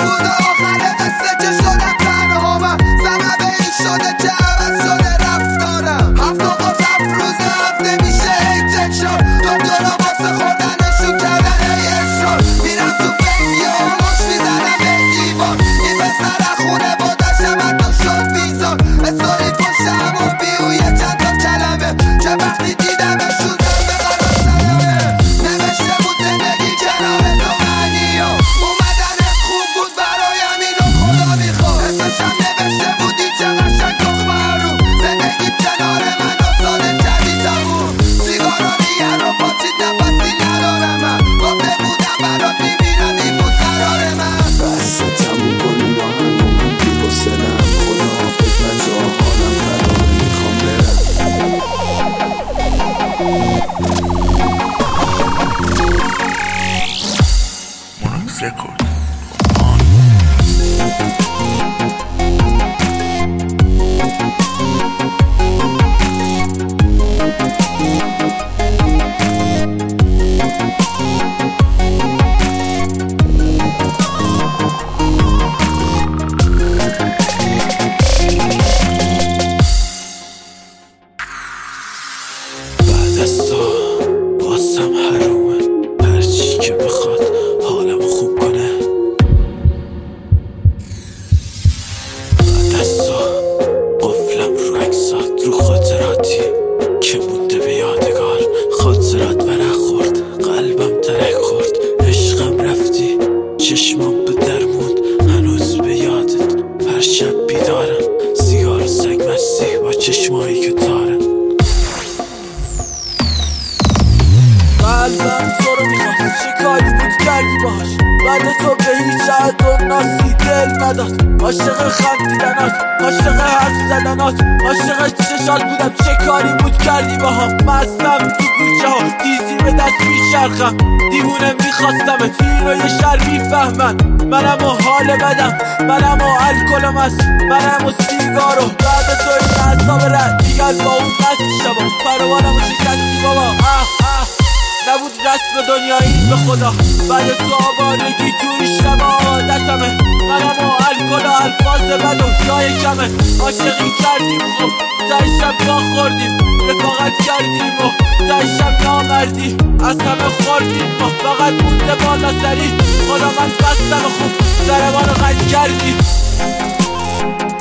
بود آخر قصه که شدم تنها من سبب این شده که عوض شده رفتارم هفت و قطب روز هفته میشه هیچک شد دکترا واسه خوردنشون کردن اشتار میرم تو فکری و مش میزنم به دیوار این پسر خونه بودشم حتی شد بیزار استوری پشتم و بیویه چند تا کلمه که وقتی دیدمشون به قرار سلامه نوشته بود زندگی کنار تو معنی ها اومدنت خوب بود برایم اینو خدا میخواد اسمشم نوشته بودی چه قشنگ تخمه رو زندگی کنار من و ساده جدید تموم سیگارا دیگر رو پاچید نفسی ندارم من گفته بودم برات میمیرم این بود قرار من بس تموم کنی با هم و من بی حسنم خدا حافظ من جا حالم قرار میخوام برم Monarchs Record. بعد از تو بازم حرومه هرچی که بخواد حالمو خوب کنه بعد از تو قفلم رو عکسات رو خاطراتی که مونده به یادگار خاطرات برخورد قلبم ترک خورد عشقم رفتی چشمام به درمون هنوز به یادت هر شب بیدارم سیگار و سگ مستی با چشمایی که تارم قلبم تو رو میخواست چه کاری بود کردی باهاش بعد تو به هیچ عهد و ناسی دل نداد عاشق خندیدنات عاشق حرف زدنات عاشق چشات بودم چه کاری بود کردی باهام مستم تو کوچه ها دیزی به دست میچرخم دیوونه میخواستم فیل و یه شر میفهمن منم و حال بدم منم و الکلم است منم و سیگارو بعد تو این اعصاب رد دیگر با اون دست شبا پروانم و شکستی بابا نبود رسم دنیا این به خدا بعد تو آوارگی توی شب عادتمه منم و الکل و الفاظ بد و جای کمه عاشقی کردیم خب تای شب جا خوردیم رفاقت کردیم و تای شب نامردی از همه خوردیم و فقط مونده بالا سری خدا من بستم و خب سر ما رو قد کردیم